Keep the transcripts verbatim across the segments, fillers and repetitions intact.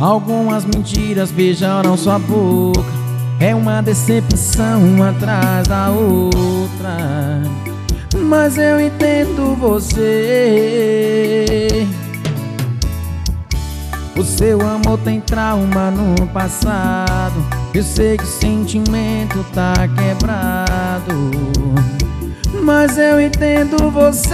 Algumas mentiras beijaram sua boca. É uma decepção uma atrás da outra. Mas eu entendo você. O seu amor tem trauma no passado. Eu sei que o sentimento tá quebrado. Mas eu entendo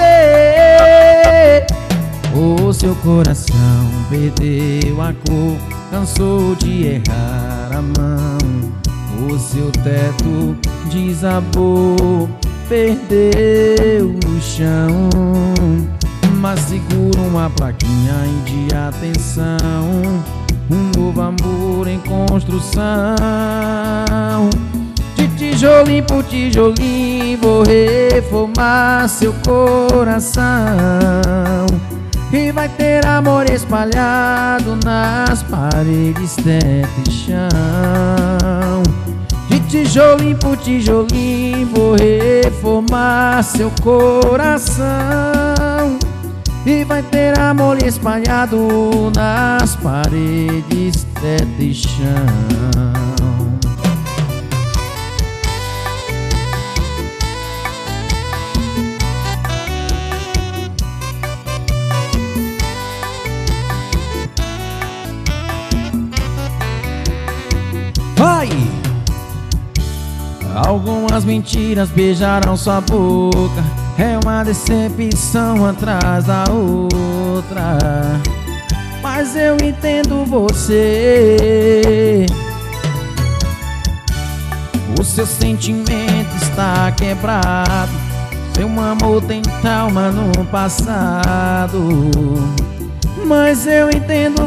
você. O seu coração perdeu a cor, cansou de errar a mão. O seu teto desabou, perdeu o chão. Mas segura uma plaquinha aí de atenção. Um novo amor em construção. De tijolinho por tijolinho vou reformar seu coração. E vai ter amor espalhado nas paredes, teto e chão. De tijolinho por tijolinho vou reformar seu coração. E vai ter amor espalhado nas paredes, teto e chão. Vai! Algumas mentiras beijaram sua boca. É uma decepção atrás da outra. Mas eu entendo você. O seu sentimento está quebrado. Seu amor tem trauma no passado. Mas eu entendo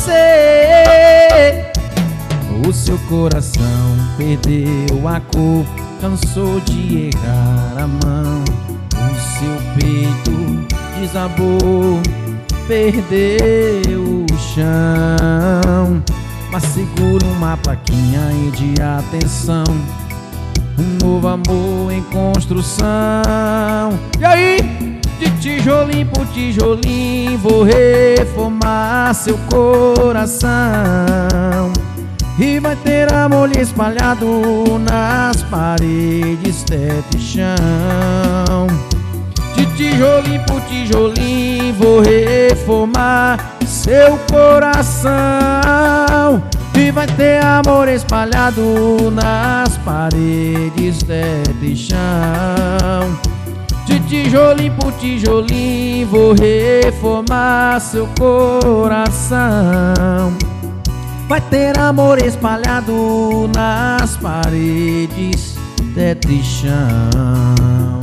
você. O seu coração perdeu a cor, cansou de errar a mão. O seu peito desabou, perdeu o chão. Mas segura uma plaquinha aí de atenção. Um novo amor em construção. E aí? De tijolinho por tijolinho vou reformar seu coração. E vai ter amor espalhado nas paredes, teto e chão. De tijolinho por tijolinho vou reformar seu coração. E vai ter amor espalhado nas paredes, teto e chão. De tijolinho por tijolinho vou reformar seu coração. Vai ter amor espalhado nas paredes, teto e chão.